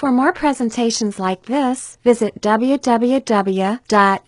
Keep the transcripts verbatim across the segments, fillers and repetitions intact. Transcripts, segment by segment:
For more presentations like this, visit w w w dot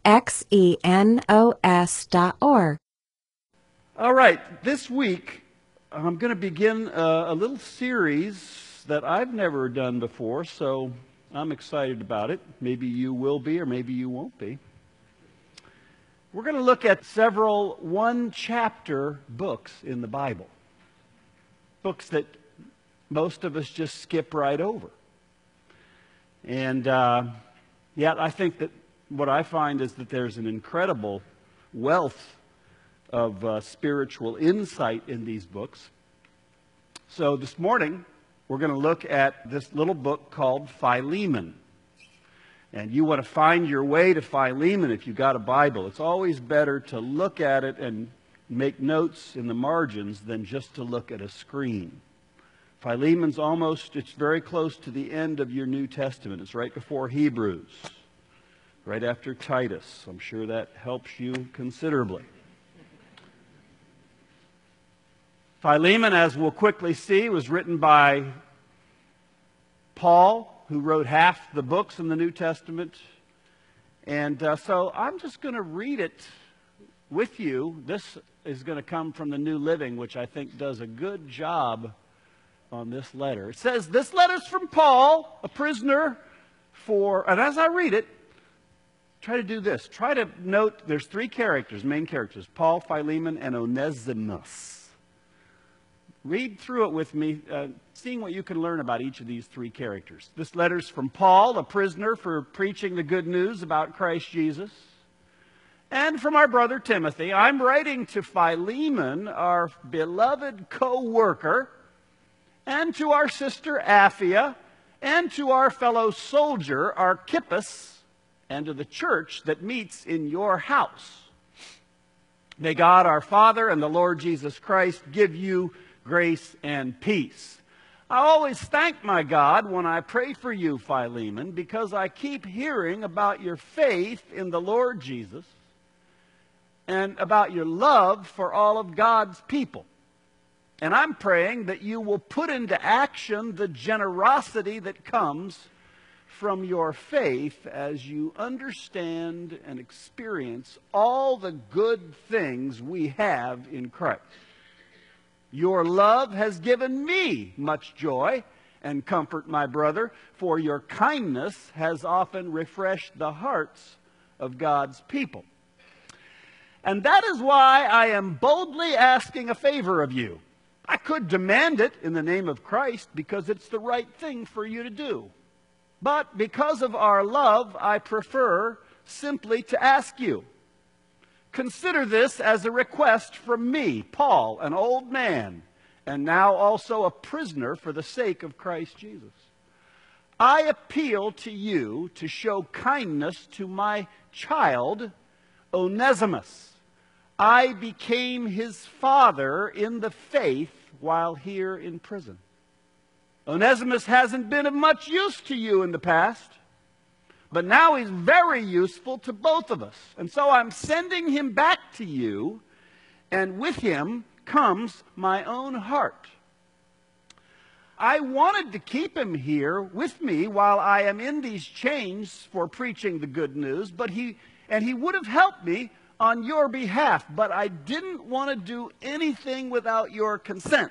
xenos dot org. All right, this week I'm going to begin a, a little series that I've never done before, so I'm excited about it. Maybe you will be, or maybe you won't be. We're going to look at several one-chapter books in the Bible. Books that most of us just skip right over. And uh, yet I think that what I find is that there's an incredible wealth of uh, spiritual insight in these books. So this morning, we're going to look at this little book called Philemon. And you want to find your way to Philemon if you've got a Bible. It's always better to look at it and make notes in the margins than just to look at a screen. Philemon's almost, it's very close to the end of your New Testament. It's right before Hebrews, right after Titus. I'm sure that helps you considerably. Philemon, as we'll quickly see, was written by Paul, who wrote half the books in the New Testament. And uh, so I'm just going to read it with you. This is going to come from the New Living, which I think does a good job on this letter. It says, "This letter's from Paul, a prisoner for," and as I read it, try to do this. Try to note there's three characters, main characters, Paul, Philemon, and Onesimus. Read through it with me, uh, seeing what you can learn about each of these three characters. This letter's from Paul, a prisoner for preaching the good news about Christ Jesus. And from our brother Timothy, I'm writing to Philemon, our beloved co-worker, and to our sister Apphia, and to our fellow soldier Archippus, and to the church that meets in your house. May God our Father and the Lord Jesus Christ give you grace and peace. I always thank my God when I pray for you, Philemon, because I keep hearing about your faith in the Lord Jesus and about your love for all of God's people. And I'm praying that you will put into action the generosity that comes from your faith as you understand and experience all the good things we have in Christ. Your love has given me much joy and comfort, my brother, for your kindness has often refreshed the hearts of God's people. And that is why I am boldly asking a favor of you. I could demand it in the name of Christ because it's the right thing for you to do. But because of our love, I prefer simply to ask you. Consider this as a request from me, Paul, an old man, and now also a prisoner for the sake of Christ Jesus. I appeal to you to show kindness to my child, Onesimus. I became his father in the faith while here in prison. Onesimus hasn't been of much use to you in the past, but now he's very useful to both of us. And so I'm sending him back to you, and with him comes my own heart. I wanted to keep him here with me while I am in these chains for preaching the good news, but he and he would have helped me on your behalf, but I didn't want to do anything without your consent.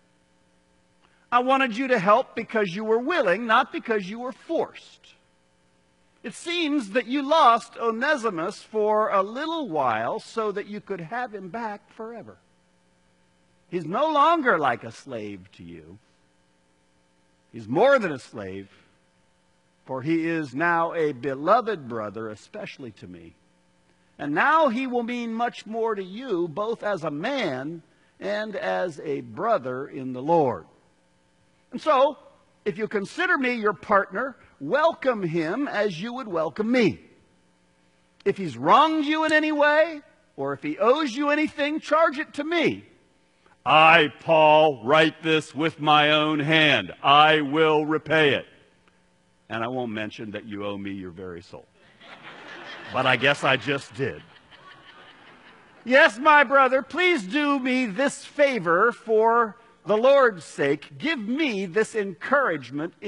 I wanted you to help because you were willing, not because you were forced. It seems that you lost Onesimus for a little while so that you could have him back forever. He's no longer like a slave to you. He's more than a slave, for he is now a beloved brother, especially to me. And now he will mean much more to you, both as a man and as a brother in the Lord. And so, if you consider me your partner, welcome him as you would welcome me. If he's wronged you in any way, or if he owes you anything, charge it to me. I, Paul, write this with my own hand. I will repay it. And I won't mention that you owe me your very soul. But I guess I just did. Yes, my brother, please do me this favor for the Lord's sake. Give me this encouragement in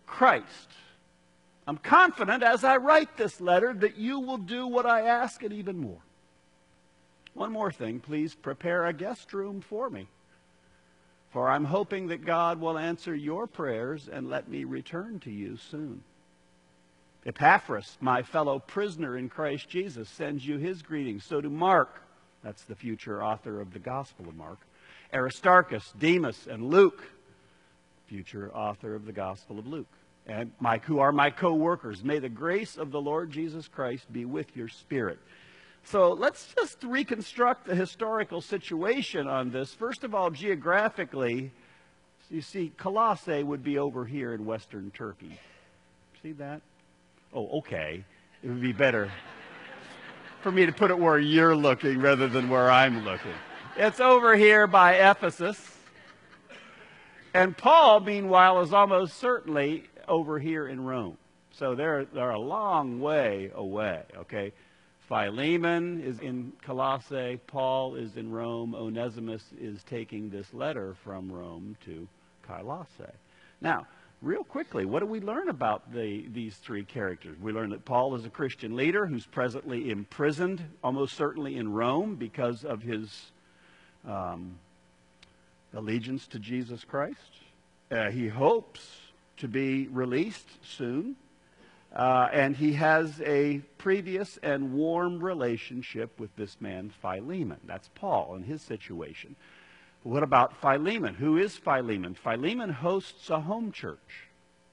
Christ. I'm confident as I write this letter that you will do what I ask and even more. One more thing, please prepare a guest room for me. For I'm hoping that God will answer your prayers and let me return to you soon. Epaphras, my fellow prisoner in Christ Jesus, sends you his greetings. So do Mark, that's the future author of the Gospel of Mark, Aristarchus, Demas, and Luke, future author of the Gospel of Luke, and my, who are my co-workers. May the grace of the Lord Jesus Christ be with your spirit. So let's just reconstruct the historical situation on this. First of all, geographically, you see, Colossae would be over here in western Turkey. See that? Oh, okay. It would be better for me to put it where you're looking rather than where I'm looking. It's over here by Ephesus. And Paul, meanwhile, is almost certainly over here in Rome. So they're, they're a long way away, okay? Philemon is in Colossae, Paul is in Rome, Onesimus is taking this letter from Rome to Colossae. Now, real quickly, what do we learn about the, these three characters? We learn that Paul is a Christian leader who's presently imprisoned, almost certainly in Rome, because of his um, allegiance to Jesus Christ. Uh, he hopes to be released soon. Uh, and he has a previous and warm relationship with this man Philemon. That's Paul and his situation. What about Philemon? Who is Philemon? Philemon hosts a home church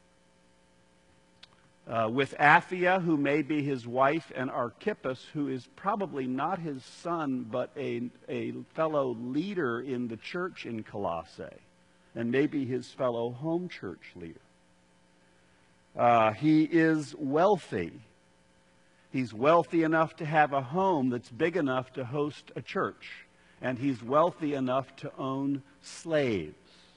uh, with Apphia, who may be his wife, and Archippus, who is probably not his son, but a, a fellow leader in the church in Colossae, and maybe his fellow home church leader. Uh, he is wealthy. He's wealthy enough to have a home that's big enough to host a church. And he's wealthy enough to own slaves.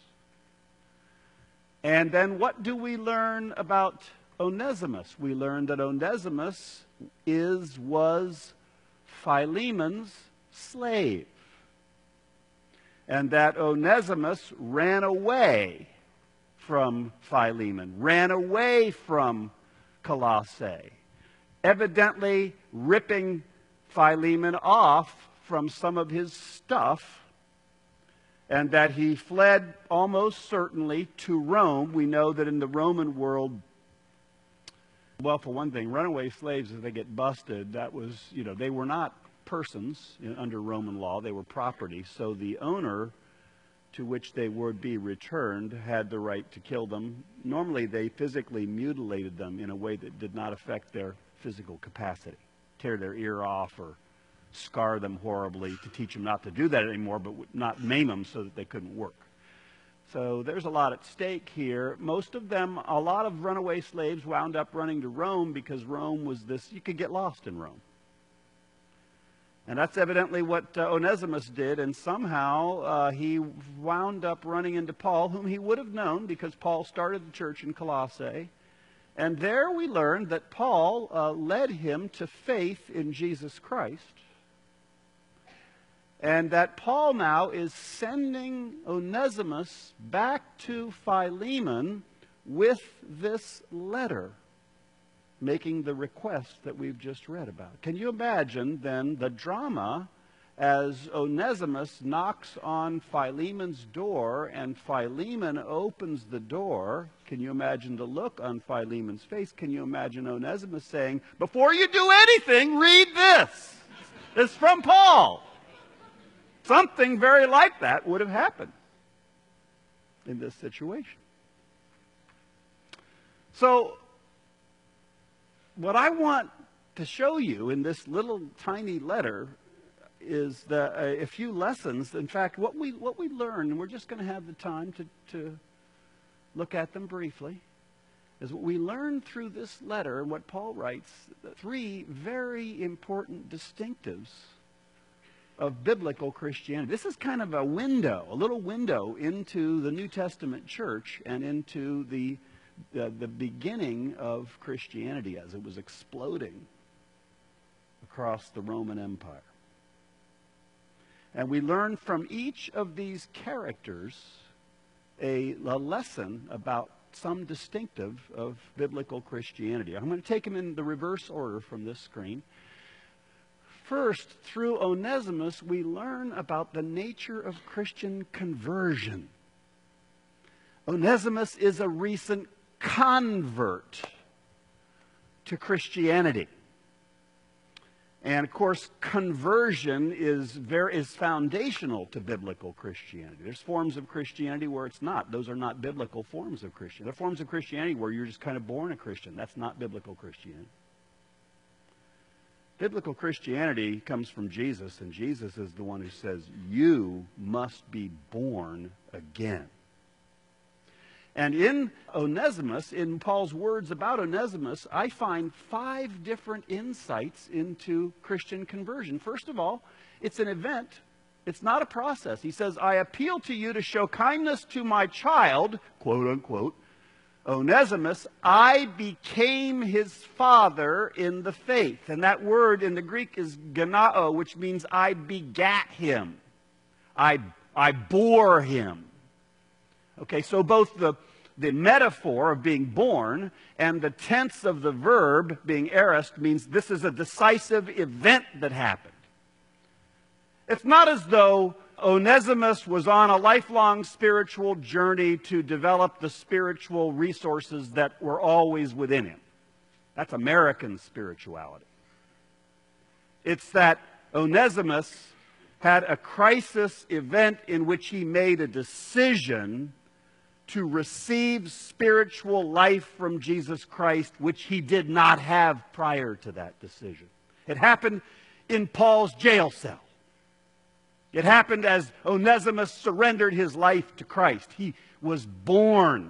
And then what do we learn about Onesimus? We learn that Onesimus is, was Philemon's slave. And that Onesimus ran away from Philemon, ran away from Colossae, evidently ripping Philemon off from some of his stuff, and that he fled almost certainly to Rome. We know that in the Roman world, well, for one thing, runaway slaves, if they get busted, that was, you know, they were not persons under Roman law, they were property, so the owner to which they would be returned had the right to kill them. Normally, they physically mutilated them in a way that did not affect their physical capacity. Tear their ear off or scar them horribly to teach them not to do that anymore, but not maim them so that they couldn't work. So there's a lot at stake here. Most of them, a lot of runaway slaves wound up running to Rome because Rome was this, you could get lost in Rome. And that's evidently what uh, Onesimus did, and somehow uh, he wound up running into Paul, whom he would have known because Paul started the church in Colossae. And there we learned that Paul uh, led him to faith in Jesus Christ, and that Paul now is sending Onesimus back to Philemon with this letter, making the request that we've just read about. Can you imagine then the drama as Onesimus knocks on Philemon's door and Philemon opens the door? Can you imagine the look on Philemon's face? Can you imagine Onesimus saying, "Before you do anything, read this. It's from Paul." Something very like that would have happened in this situation. So, what I want to show you in this little tiny letter is the, uh, a few lessons. In fact, what we what we learned, and we're just going to have the time to, to look at them briefly, is what we learned through this letter and what Paul writes, three very important distinctives of biblical Christianity. This is kind of a window, a little window into the New Testament church and into the The, the beginning of Christianity as it was exploding across the Roman Empire. And we learn from each of these characters a, a lesson about some distinctive of biblical Christianity. I'm going to take them in the reverse order from this screen. First, through Onesimus, we learn about the nature of Christian conversion. Onesimus is a recent convert to Christianity. And of course, conversion is very is foundational to biblical Christianity. There's forms of Christianity where it's not. Those are not biblical forms of Christianity. There are forms of Christianity where you're just kind of born a Christian. That's not biblical Christianity. Biblical Christianity comes from Jesus, and Jesus is the one who says, you must be born again. And in Onesimus, in Paul's words about Onesimus, I find five different insights into Christian conversion. First of all, it's an event. It's not a process. He says, I appeal to you to show kindness to my child, quote unquote, Onesimus. I became his father in the faith. And that word in the Greek is genao, which means I begat him. I, I bore him. Okay, so both the, the metaphor of being born and the tense of the verb being aorist means this is a decisive event that happened. It's not as though Onesimus was on a lifelong spiritual journey to develop the spiritual resources that were always within him. That's American spirituality. It's that Onesimus had a crisis event in which he made a decision to receive spiritual life from Jesus Christ, which he did not have prior to that decision. It happened in Paul's jail cell. It happened as Onesimus surrendered his life to Christ. He was born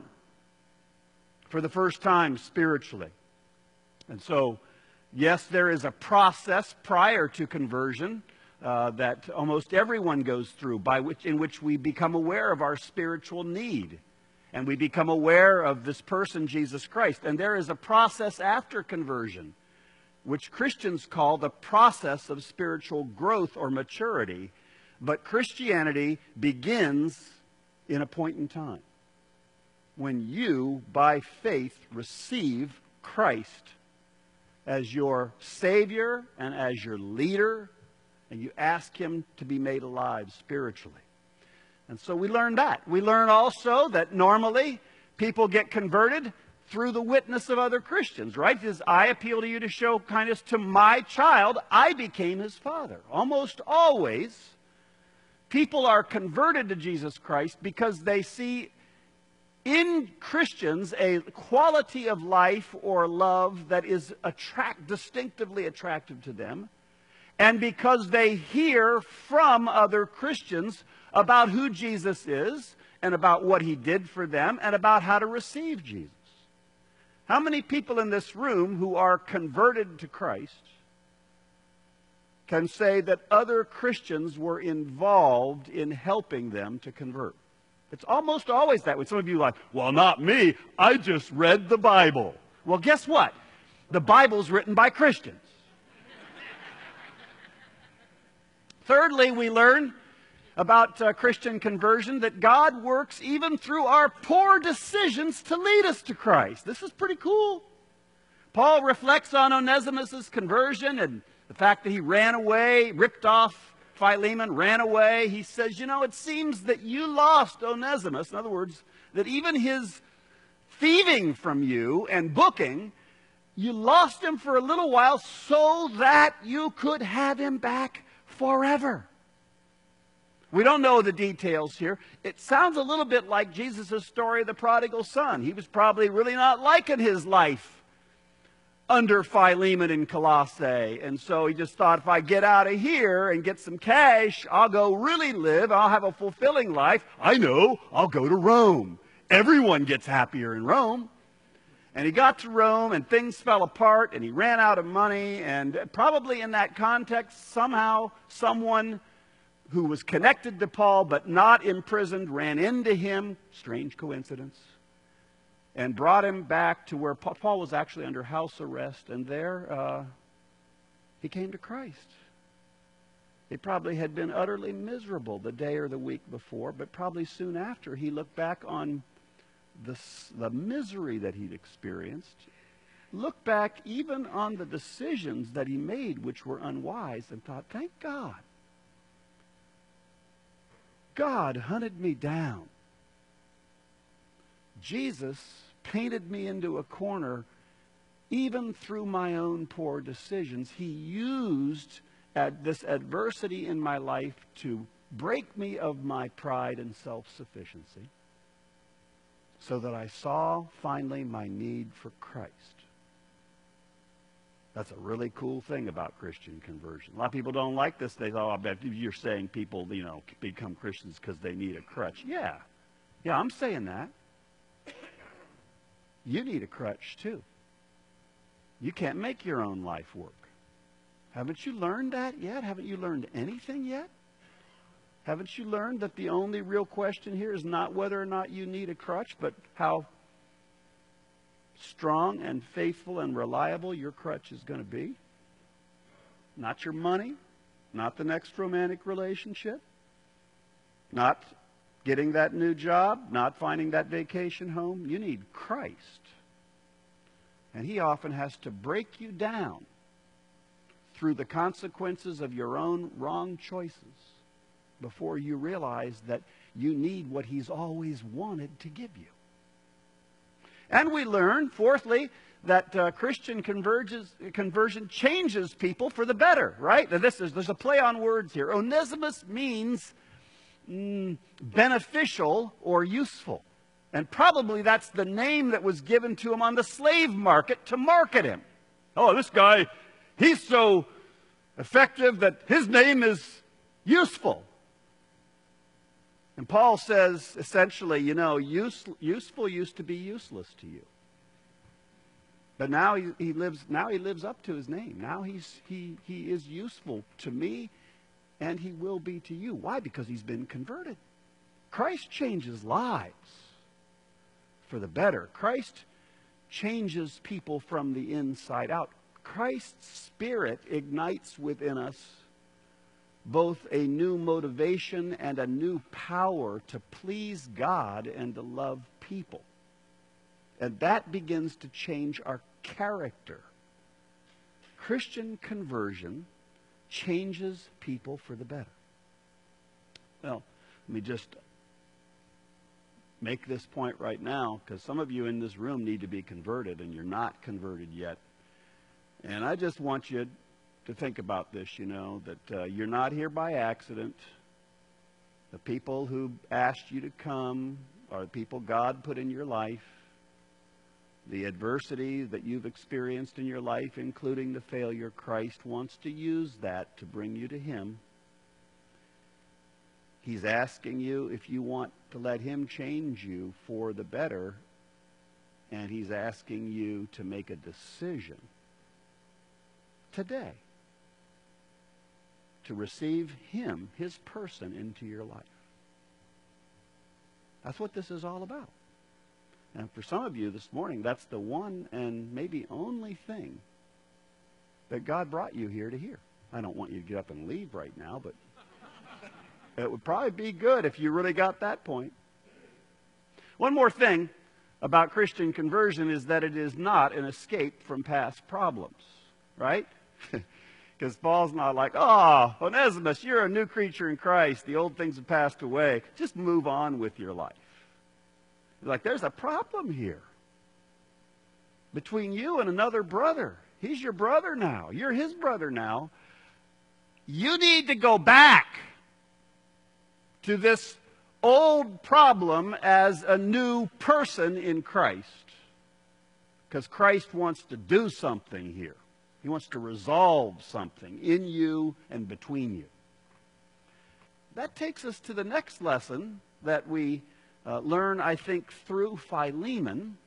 for the first time spiritually. And so, yes, there is a process prior to conversion uh, that almost everyone goes through, by which, in which we become aware of our spiritual need. And we become aware of this person, Jesus Christ. And there is a process after conversion, which Christians call the process of spiritual growth or maturity. But Christianity begins in a point in time when you, by faith, receive Christ as your Savior and as your leader, and you ask Him to be made alive spiritually. And so we learn that. We learn also that normally people get converted through the witness of other Christians, right? It says, I appeal to you to show kindness to my child. I became his father. Almost always, people are converted to Jesus Christ because they see in Christians a quality of life or love that is attract, distinctively attractive to them, and because they hear from other Christians about who Jesus is and about what He did for them and about how to receive Jesus. How many people in this room who are converted to Christ can say that other Christians were involved in helping them to convert? It's almost always that way. Some of you are like, well, not me. I just read the Bible. Well, guess what? The Bible's written by Christians. Thirdly, we learn about uh, Christian conversion that God works even through our poor decisions to lead us to Christ. This is pretty cool. Paul reflects on Onesimus' conversion and the fact that he ran away, ripped off Philemon, ran away. He says, you know, it seems that you lost Onesimus. In other words, that even his thieving from you and booking, you lost him for a little while so that you could have him back forever. We don't know the details here. It sounds a little bit like Jesus' story of the prodigal son. He was probably really not liking his life under Philemon in Colossae. And so he just thought, if I get out of here and get some cash, I'll go really live. I'll have a fulfilling life. I know, I'll go to Rome. Everyone gets happier in Rome. And he got to Rome and things fell apart and he ran out of money. And probably in that context, somehow someone who was connected to Paul but not imprisoned ran into him, strange coincidence, and brought him back to where Paul was actually under house arrest, and there uh, he came to Christ. He probably had been utterly miserable the day or the week before, but probably soon after he looked back on the, the misery that he'd experienced, looked back even on the decisions that he made which were unwise and thought, thank God. God hunted me down. Jesus painted me into a corner even through my own poor decisions. He used ad- this adversity in my life to break me of my pride and self-sufficiency so that I saw finally my need for Christ. That's a really cool thing about Christian conversion. A lot of people don't like this. They thought, oh, I bet you're saying people, you know, become Christians because they need a crutch. Yeah. Yeah, I'm saying that. You need a crutch too. You can't make your own life work. Haven't you learned that yet? Haven't you learned anything yet? Haven't you learned that the only real question here is not whether or not you need a crutch, but how strong and faithful and reliable your crutch is going to be? Not your money, not the next romantic relationship, not getting that new job, not finding that vacation home. You need Christ. And he often has to break you down through the consequences of your own wrong choices before you realize that you need what he's always wanted to give you. And we learn, fourthly, that uh, Christian converges, conversion changes people for the better, right? Now this is, there's a play on words here. Onesimus means mm, beneficial or useful. And probably that's the name that was given to him on the slave market to market him. Oh, this guy, he's so effective that his name is useful. And Paul says, essentially, you know, use, useful used to be useless to you. But now he, he lives now he lives up to his name. Now he's he he is useful to me, and he will be to you. Why? Because he's been converted. Christ changes lives for the better. Christ changes people from the inside out. Christ's Spirit ignites within us both a new motivation and a new power to please God and to love people. And that begins to change our character. Christian conversion changes people for the better. Well, let me just make this point right now, because some of you in this room need to be converted and you're not converted yet. And I just want you to think about this, you know, that uh, you're not here by accident. The people who asked you to come are the people God put in your life. The adversity that you've experienced in your life, including the failure, Christ wants to use that to bring you to him. He's asking you if you want to let him change you for the better, and he's asking you to make a decision today to receive him, his person, into your life. That's what this is all about. And for some of you this morning, that's the one and maybe only thing that God brought you here to hear. I don't want you to get up and leave right now, but it would probably be good if you really got that point. One more thing about Christian conversion is that it is not an escape from past problems, right? Because Paul's not like, oh, Onesimus, you're a new creature in Christ. The old things have passed away. Just move on with your life. He's like, there's a problem here between you and another brother. He's your brother now. You're his brother now. You need to go back to this old problem as a new person in Christ. Because Christ wants to do something here. He wants to resolve something in you and between you. That takes us to the next lesson that we uh, learn, I think, through Philemon.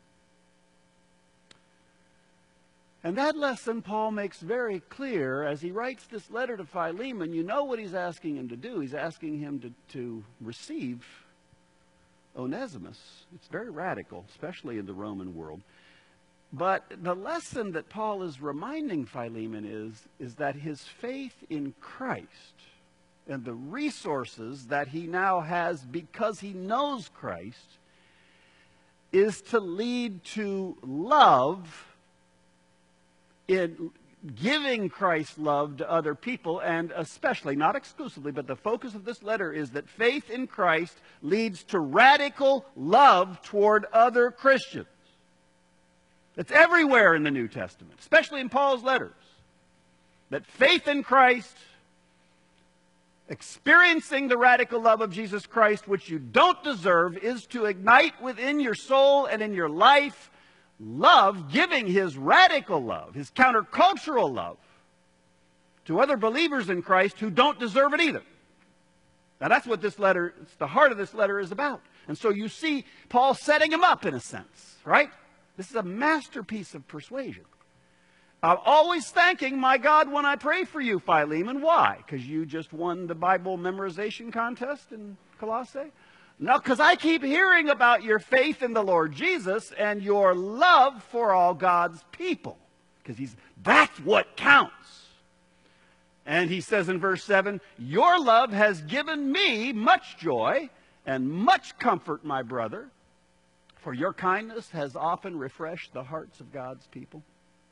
And that lesson Paul makes very clear as he writes this letter to Philemon. You know what he's asking him to do. He's asking him to, to receive Onesimus. It's very radical, especially in the Roman world. But the lesson that Paul is reminding Philemon is, is that his faith in Christ and the resources that he now has because he knows Christ is to lead to love in giving Christ's love to other people, and especially, not exclusively, but the focus of this letter is that faith in Christ leads to radical love toward other Christians. It's everywhere in the New Testament, especially in Paul's letters, that faith in Christ, experiencing the radical love of Jesus Christ, which you don't deserve, is to ignite within your soul and in your life love, giving His radical love, His countercultural love to other believers in Christ who don't deserve it either. Now that's what this letter, it's the heart of this letter is about. And so you see Paul setting him up in a sense, right? This is a masterpiece of persuasion. I'm always thanking my God when I pray for you, Philemon. Why? Because you just won the Bible memorization contest in Colossae? No, because I keep hearing about your faith in the Lord Jesus and your love for all God's people. Because he's that's what counts. And he says in verse seven, your love has given me much joy and much comfort, my brother, for your kindness has often refreshed the hearts of God's people.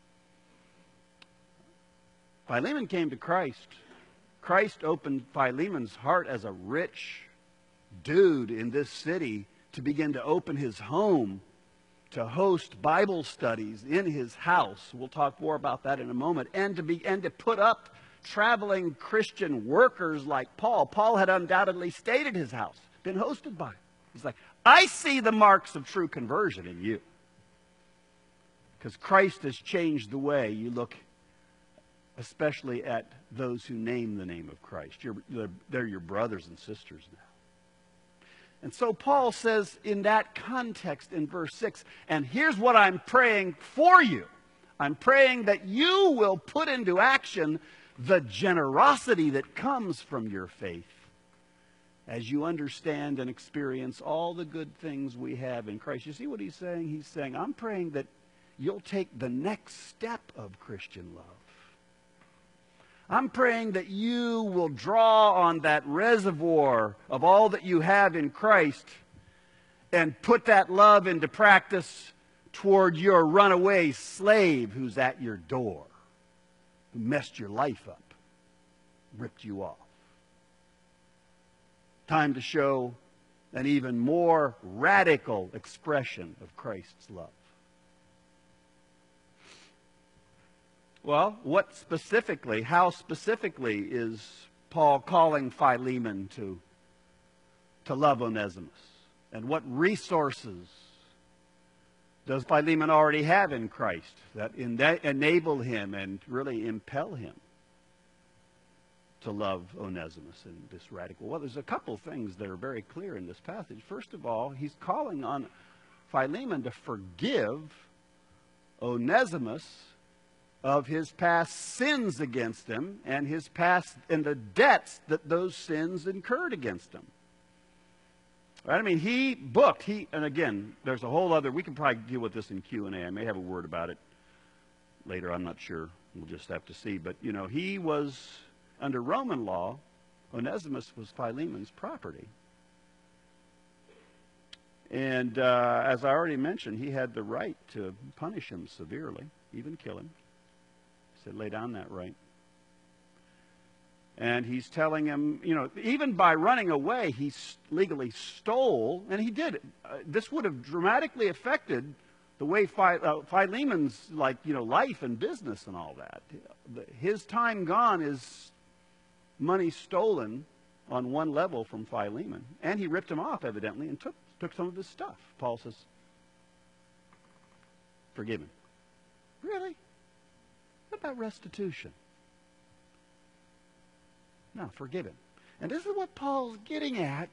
Philemon came to Christ. Christ opened Philemon's heart as a rich dude in this city to begin to open his home to host Bible studies in his house. We'll talk more about that in a moment. And to be and to put up traveling Christian workers like Paul. Paul had undoubtedly stayed at his house, been hosted by him. He's like, I see the marks of true conversion in you. Because Christ has changed the way you look, especially at those who name the name of Christ. You're, they're, they're your brothers and sisters now. And so Paul says in that context in verse six, and here's what I'm praying for you. I'm praying that you will put into action the generosity that comes from your faith as you understand and experience all the good things we have in Christ. You see what he's saying? He's saying, I'm praying that you'll take the next step of Christian love. I'm praying that you will draw on that reservoir of all that you have in Christ and put that love into practice toward your runaway slave who's at your door, who messed your life up, ripped you off. Time to show an even more radical expression of Christ's love. Well, what specifically, how specifically is Paul calling Philemon to, to love Onesimus? And what resources does Philemon already have in Christ that enable him and really impel him to love Onesimus in this radical? Well, there's a couple things that are very clear in this passage. First of all, he's calling on Philemon to forgive Onesimus of his past sins against him and his past and the debts that those sins incurred against him. Right? I mean, he booked, he, and again, there's a whole other, we can probably deal with this in Q and A. I may have a word about it later, I'm not sure. We'll just have to see. But, you know, he was, under Roman law, Onesimus was Philemon's property. And uh, as I already mentioned, he had the right to punish him severely, even kill him. He said, lay down that right. And he's telling him, you know, even by running away, he legally stole, and he did. Uh, this would have dramatically affected the way Phi, uh, Philemon's, like, you know, life and business and all that. His time gone is money stolen on one level from Philemon. And he ripped him off, evidently, and took, took some of his stuff. Paul says, forgive him. Really? What about restitution? No, forgive him. And this is what Paul's getting at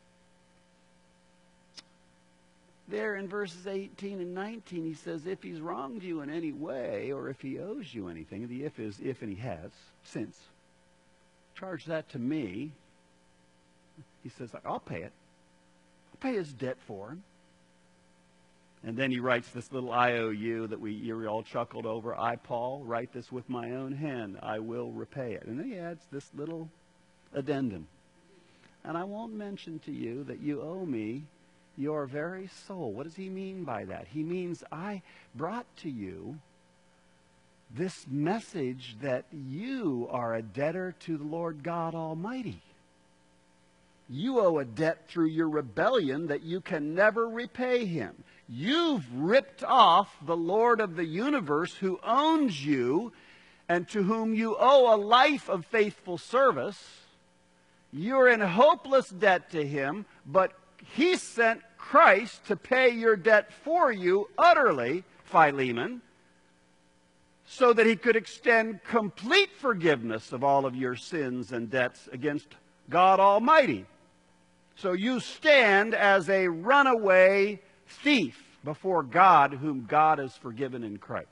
there in verses eighteen and nineteen. He says, if he's wronged you in any way, or if he owes you anything, the if is if and he has, since, charge that to me. He says, I'll pay it. I'll pay his debt for him. And then he writes this little I O U that we you all chuckled over. I, Paul, write this with my own hand. I will repay it. And then he adds this little addendum. And I won't mention to you that you owe me your very soul. What does he mean by that? He means I brought to you this message that you are a debtor to the Lord God Almighty. You owe a debt through your rebellion that you can never repay him. You've ripped off the Lord of the universe who owns you and to whom you owe a life of faithful service. You're in hopeless debt to him, but he sent Christ to pay your debt for you utterly, Philemon, so that he could extend complete forgiveness of all of your sins and debts against God Almighty. So you stand as a runaway thief before God, whom God has forgiven in Christ.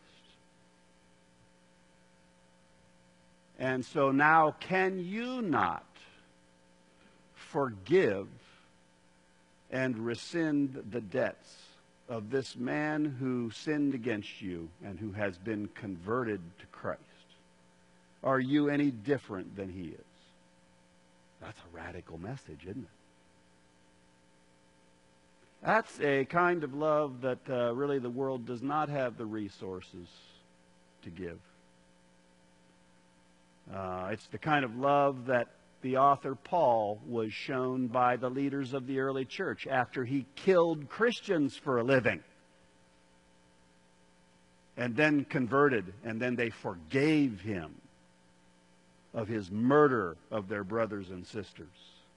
And so now, can you not forgive and rescind the debts of this man who sinned against you and who has been converted to Christ? Are you any different than he is? That's a radical message, isn't it? That's a kind of love that uh, really the world does not have the resources to give. Uh, it's the kind of love that the author Paul was shown by the leaders of the early church after he killed Christians for a living. And then converted, and then they forgave him of his murder of their brothers and sisters.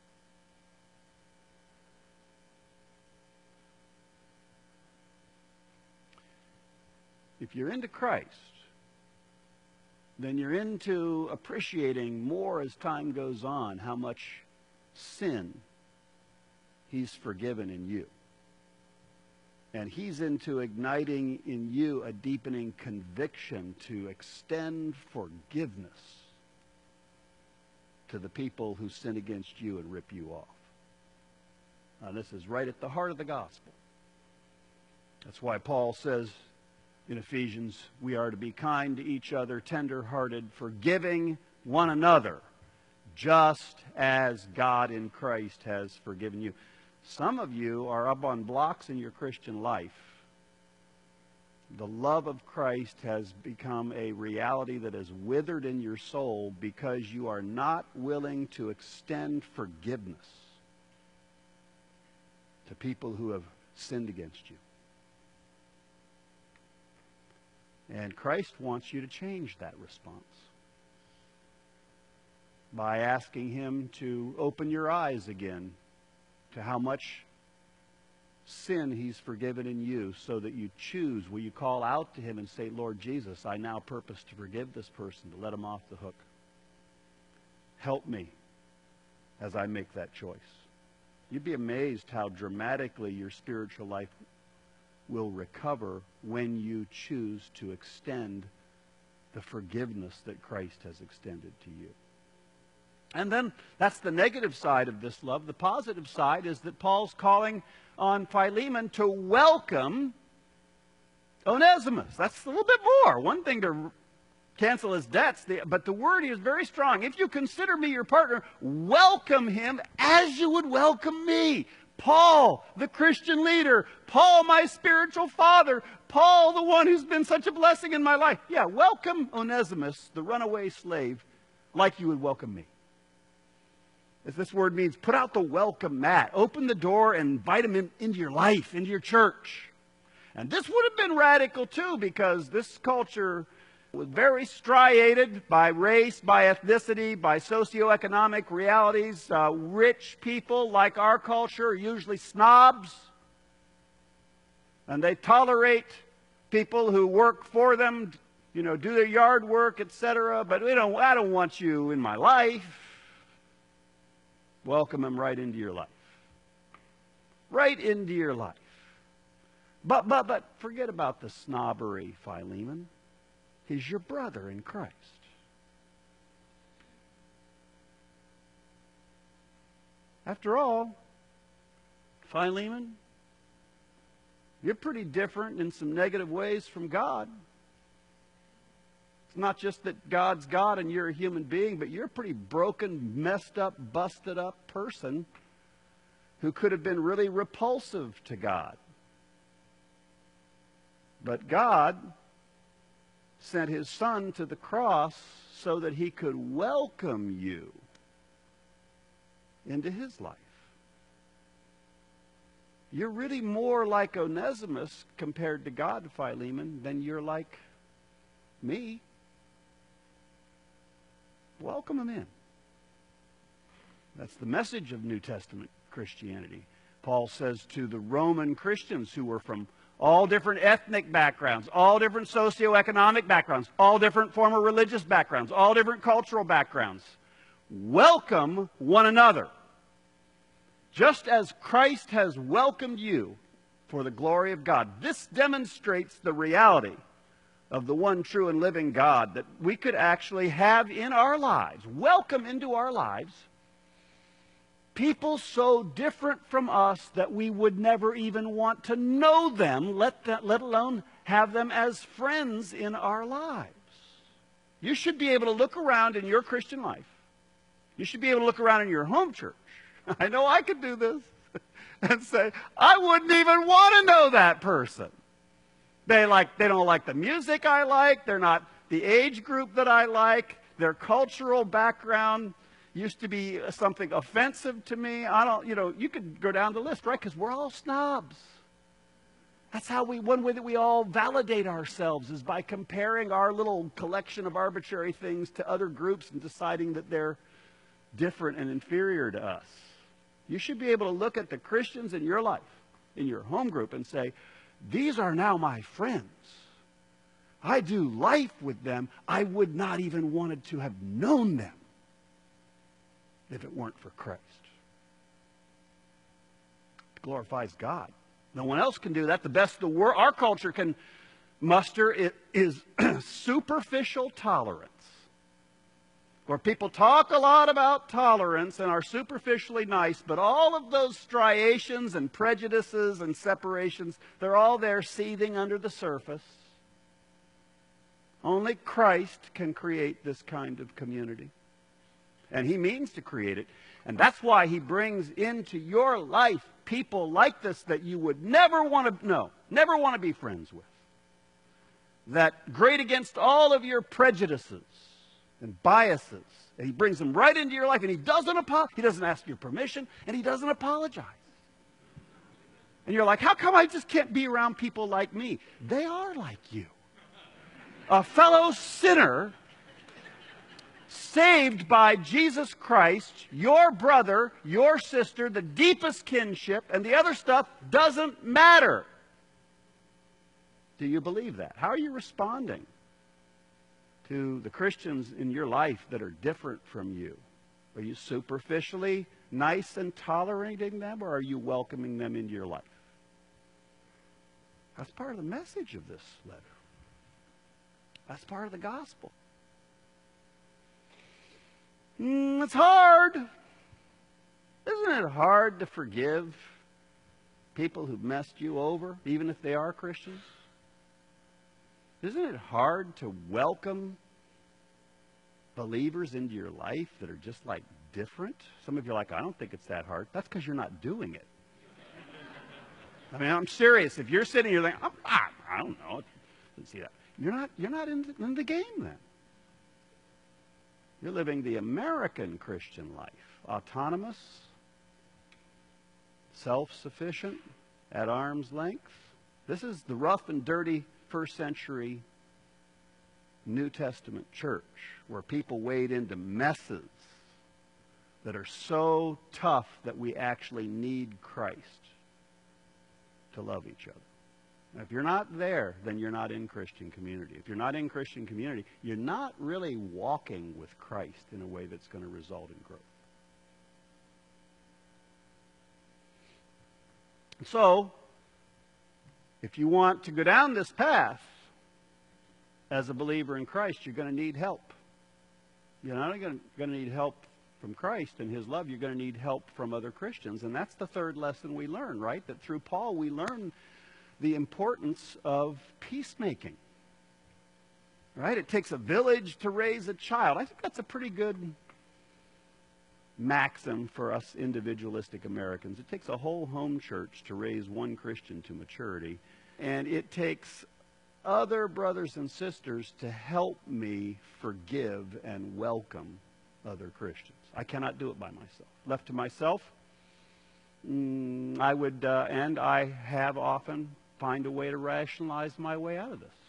If you're into Christ, then you're into appreciating more as time goes on how much sin he's forgiven in you. And he's into igniting in you a deepening conviction to extend forgiveness to the people who sin against you and rip you off. Now, this is right at the heart of the gospel. That's why Paul says in Ephesians, we are to be kind to each other, tender-hearted, forgiving one another, just as God in Christ has forgiven you. Some of you are up on blocks in your Christian life. The love of Christ has become a reality that is withered in your soul because you are not willing to extend forgiveness to people who have sinned against you. And Christ wants you to change that response by asking him to open your eyes again to how much sin he's forgiven in you, so that you choose, will you call out to him and say, Lord Jesus, I now purpose to forgive this person, to let him off the hook. Help me as I make that choice. You'd be amazed how dramatically your spiritual life will recover when you choose to extend the forgiveness that Christ has extended to you. And then that's the negative side of this love. The positive side is that Paul's calling on Philemon to welcome Onesimus. That's a little bit more. One thing to cancel his debts, but the word is very strong. If you consider me your partner, welcome him as you would welcome me. Paul, the Christian leader. Paul, my spiritual father. Paul, the one who's been such a blessing in my life. Yeah, welcome Onesimus, the runaway slave, like you would welcome me. As this word means, put out the welcome mat. Open the door and invite him in, into your life, into your church. And this would have been radical too, because this culture was very striated by race, by ethnicity, by socioeconomic realities. Uh, rich people, like our culture, are usually snobs. And they tolerate people who work for them, you know, do their yard work, et cetera. But we don't, I don't want you in my life. Welcome him right into your life. Right into your life. But, but, but, forget about the snobbery, Philemon. He's your brother in Christ. After all, Philemon, you're pretty different in some negative ways from God. It's not just that God's God and you're a human being, but you're a pretty broken, messed up, busted up person who could have been really repulsive to God. But God sent his Son to the cross so that he could welcome you into his life. You're really more like Onesimus compared to God, Philemon, than you're like me. Welcome him in. That's the message of New Testament Christianity. Paul says to the Roman Christians who were from all different ethnic backgrounds, all different socioeconomic backgrounds, all different former religious backgrounds, all different cultural backgrounds, welcome one another. Just as Christ has welcomed you for the glory of God. This demonstrates the reality of the one true and living God that we could actually have in our lives, welcome into our lives, people so different from us that we would never even want to know them, let, that, let alone have them as friends in our lives. You should be able to look around in your Christian life. You should be able to look around in your home church. I know I could do this and say, I wouldn't even want to know that person. They like, they don't like the music I like. They're not the age group that I like. Their cultural background used to be something offensive to me. I don't, you know, you could go down the list, right? Because we're all snobs. That's how we, one way that we all validate ourselves is by comparing our little collection of arbitrary things to other groups and deciding that they're different and inferior to us. You should be able to look at the Christians in your life, in your home group, and say, these are now my friends. I do life with them. I would not even wanted to have known them if it weren't for Christ. It glorifies God. No one else can do that. The best the world, our culture can muster it is superficial tolerance. Where people talk a lot about tolerance and are superficially nice, but all of those striations and prejudices and separations, they're all there seething under the surface. Only Christ can create this kind of community. And he means to create it. And that's why he brings into your life people like this that you would never want to know, never want to be friends with. That grate against all of your prejudices and biases. And he brings them right into your life, and he doesn't apo- he doesn't ask your permission, and he doesn't apologize. And you're like, how come I just can't be around people like me? They are like you. A fellow sinner saved by Jesus Christ, your brother, your sister, the deepest kinship, and the other stuff doesn't matter. Do you believe that? How are you responding to the Christians in your life that are different from you? Are you superficially nice and tolerating them, or are you welcoming them into your life? That's part of the message of this letter. That's part of the gospel. Mm, it's hard. Isn't it hard to forgive people who've messed you over, even if they are Christians? Isn't it hard to welcome believers into your life that are just like different? Some of you are like, I don't think it's that hard. That's because you're not doing it. I mean, I'm serious. If you're sitting here thinking, ah, I don't know, let's see that. You're not, you're not in the, in the game then. You're living the American Christian life. Autonomous, self-sufficient, at arm's length. This is the rough and dirty first century New Testament church, where people wade into messes that are so tough that we actually need Christ to love each other. Now, if you're not there, then you're not in Christian community. If you're not in Christian community, you're not really walking with Christ in a way that's going to result in growth. So, if you want to go down this path as a believer in Christ, you're going to need help. You're not only going to need help from Christ and his love, you're going to need help from other Christians. And that's the third lesson we learn, right? That through Paul we learn the importance of peacemaking. Right? It takes a village to raise a child. I think that's a pretty good maxim for us individualistic Americans. It takes a whole home church to raise one Christian to maturity, and it takes other brothers and sisters to help me forgive and welcome other Christians. I cannot do it by myself. Left to myself, mm, I would, uh, and I have often, find a way to rationalize my way out of this.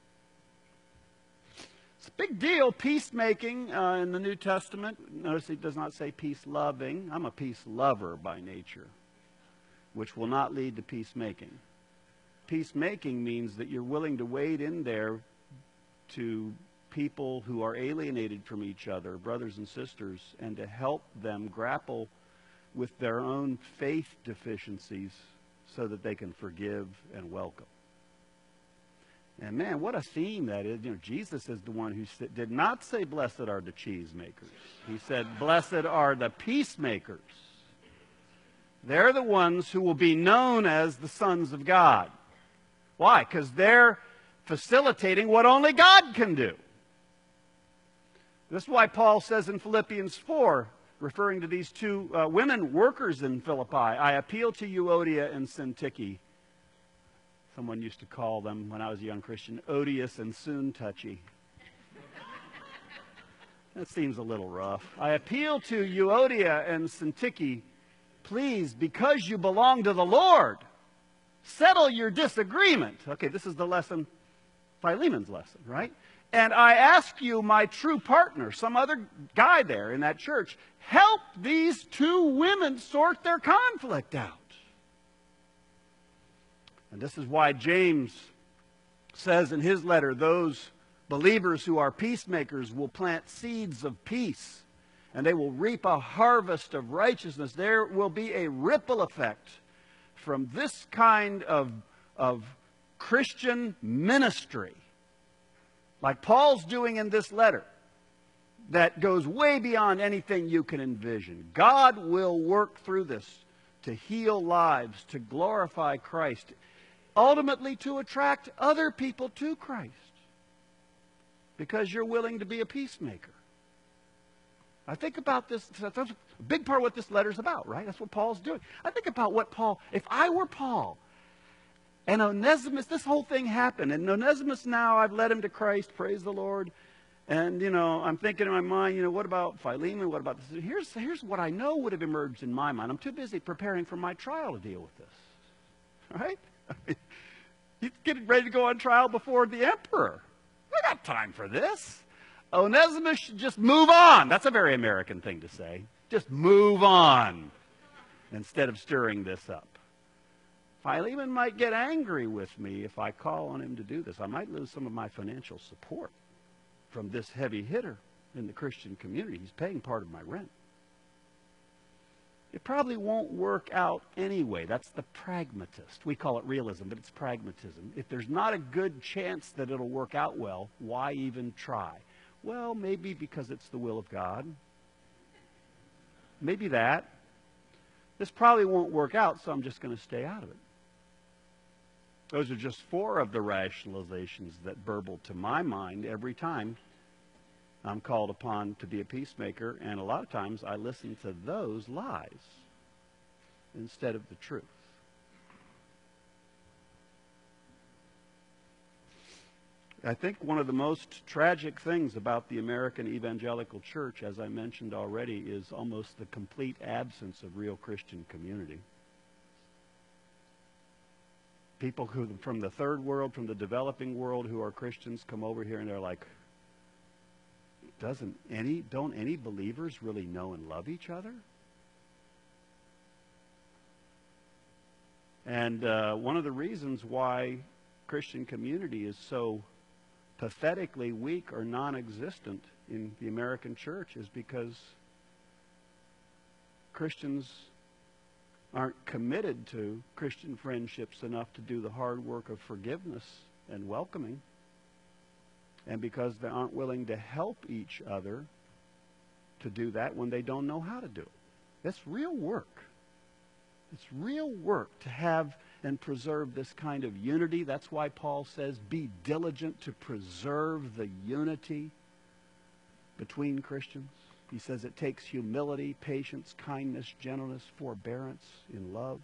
It's a big deal, peacemaking uh, in the New Testament. Notice it does not say peace-loving. I'm a peace lover by nature, which will not lead to peacemaking. Peacemaking means that you're willing to wade in there to people who are alienated from each other, brothers and sisters, and to help them grapple with their own faith deficiencies so that they can forgive and welcome. And man, what a theme that is. You know, Jesus is the one who said, did not say, blessed are the cheesemakers. He said, blessed are the peacemakers. They're the ones who will be known as the sons of God. Why? Because they're facilitating what only God can do. This is why Paul says in Philippians four, referring to these two uh, women workers in Philippi, I appeal to Euodia and Syntyche. Someone used to call them, when I was a young Christian, odious and soon touchy. That seems a little rough. I appeal to Euodia and Syntyche, please, because you belong to the Lord, settle your disagreement. Okay, this is the lesson, Philemon's lesson, right? And I ask you, my true partner, some other guy there in that church, help these two women sort their conflict out. And this is why James says in his letter, those believers who are peacemakers will plant seeds of peace, and they will reap a harvest of righteousness. There will be a ripple effect from this kind of, of Christian ministry, like Paul's doing in this letter, that goes way beyond anything you can envision. God will work through this to heal lives, to glorify Christ, ultimately to attract other people to Christ, because you're willing to be a peacemaker. I think about this, that's a big part of what this letter is about, right? That's what Paul's doing. I think about what Paul, if I were Paul, and Onesimus, this whole thing happened, and Onesimus now, I've led him to Christ, praise the Lord, and, you know, I'm thinking in my mind, you know, what about Philemon, what about this? Here's, here's what I know would have emerged in my mind. I'm too busy preparing for my trial to deal with this, right? I mean, he's getting ready to go on trial before the emperor. I got time for this. Onesimus should just move on. That's a very American thing to say. Just move on instead of stirring this up. Philemon might get angry with me if I call on him to do this. I might lose some of my financial support from this heavy hitter in the Christian community. He's paying part of my rent. It probably won't work out anyway. That's the pragmatist. We call it realism, but it's pragmatism. If there's not a good chance that it'll work out well, why even try? Well, maybe because it's the will of God. Maybe that. This probably won't work out, so I'm just going to stay out of it. Those are just four of the rationalizations that burble to my mind every time I'm called upon to be a peacemaker, and a lot of times I listen to those lies instead of the truth. I think one of the most tragic things about the American evangelical church, as I mentioned already, is almost the complete absence of real Christian community. People who, from the third world, from the developing world, who are Christians, come over here and they're like, Doesn't any, don't any believers really know and love each other? And uh, one of the reasons why Christian community is so pathetically weak or non-existent in the American church is because Christians aren't committed to Christian friendships enough to do the hard work of forgiveness and welcoming, and because they aren't willing to help each other to do that when they don't know how to do it. That's real work. It's real work to have and preserve this kind of unity. That's why Paul says, be diligent to preserve the unity between Christians. He says it takes humility, patience, kindness, gentleness, forbearance in love.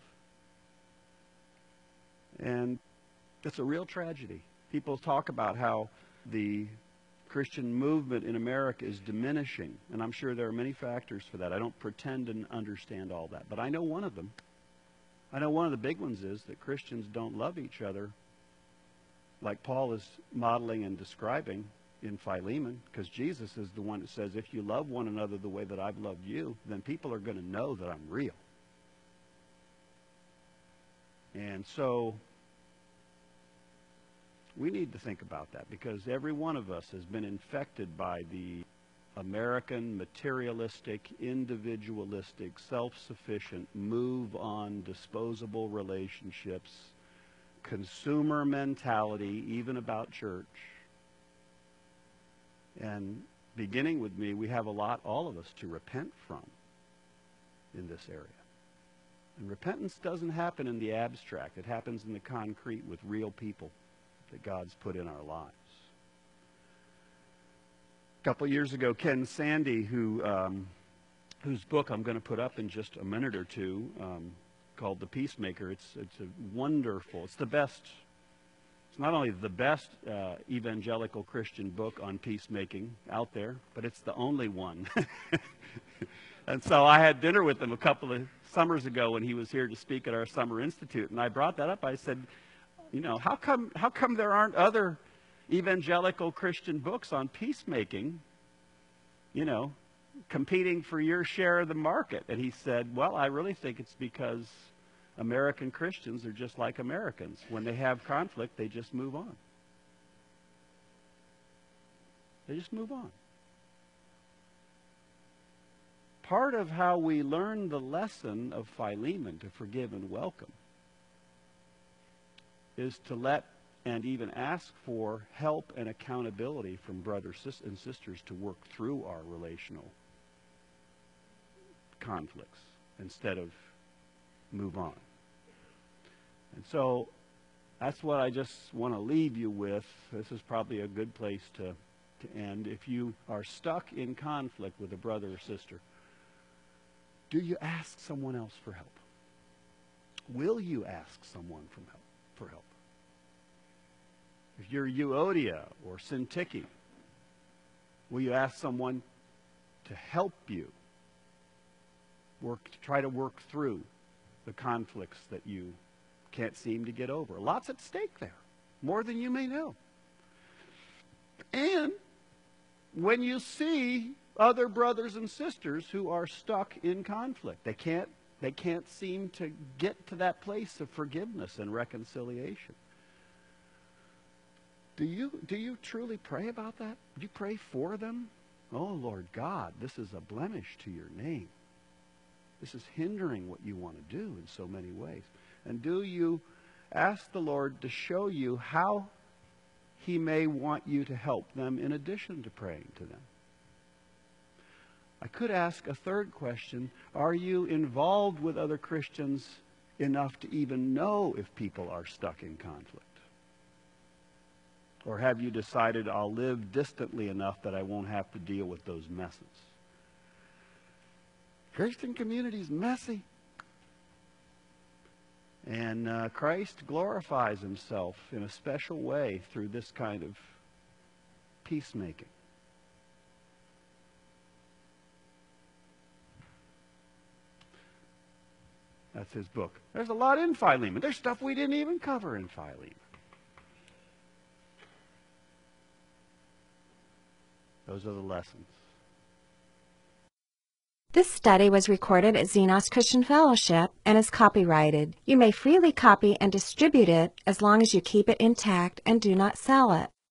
And it's a real tragedy. People talk about how the Christian movement in America is diminishing, and I'm sure there are many factors for that. I don't pretend to understand all that, but I know one of them. I know one of the big ones is that Christians don't love each other like Paul is modeling and describing in Philemon, because Jesus is the one that says, if you love one another the way that I've loved you, then people are going to know that I'm real. And so we need to think about that, because every one of us has been infected by the American, materialistic, individualistic, self-sufficient, move-on, disposable relationships, consumer mentality, even about church. And beginning with me, we have a lot, all of us, to repent from in this area. And repentance doesn't happen in the abstract. It happens in the concrete with real people that God's put in our lives. A couple years ago, Ken Sande, who, um, whose book I'm going to put up in just a minute or two, um, called The Peacemaker, it's, it's a wonderful, it's the best, it's not only the best uh, evangelical Christian book on peacemaking out there, but it's the only one. And so I had dinner with him a couple of summers ago when he was here to speak at our Summer Institute, and I brought that up. I said, you know, how come, how come there aren't other evangelical Christian books on peacemaking, you know, competing for your share of the market? And he said, well, I really think it's because American Christians are just like Americans. When they have conflict, they just move on. They just move on. Part of how we learn the lesson of Philemon, to forgive and welcome, is to let and even ask for help and accountability from brothers and sisters to work through our relational conflicts instead of move on. And so that's what I just want to leave you with. This is probably a good place to, to end. If you are stuck in conflict with a brother or sister, do you ask someone else for help? Will you ask someone from help, for help? If you're Euodia or Syntyche, will you ask someone to help you work, to try to work through the conflicts that you can't seem to get over? Lots at stake there, more than you may know. And when you see other brothers and sisters who are stuck in conflict, they can't, they can't seem to get to that place of forgiveness and reconciliation. Do you, do you truly pray about that? Do you pray for them? Oh, Lord God, this is a blemish to your name. This is hindering what you want to do in so many ways. And do you ask the Lord to show you how He may want you to help them in addition to praying to them? I could ask a third question. Are you involved with other Christians enough to even know if people are stuck in conflict? Or have you decided, I'll live distantly enough that I won't have to deal with those messes? Christian community is messy. And uh, Christ glorifies Himself in a special way through this kind of peacemaking. That's his book. There's a lot in Philemon. There's stuff we didn't even cover in Philemon. Those are the lessons. This study was recorded at Xenos Christian Fellowship and is copyrighted. You may freely copy and distribute it as long as you keep it intact and do not sell it.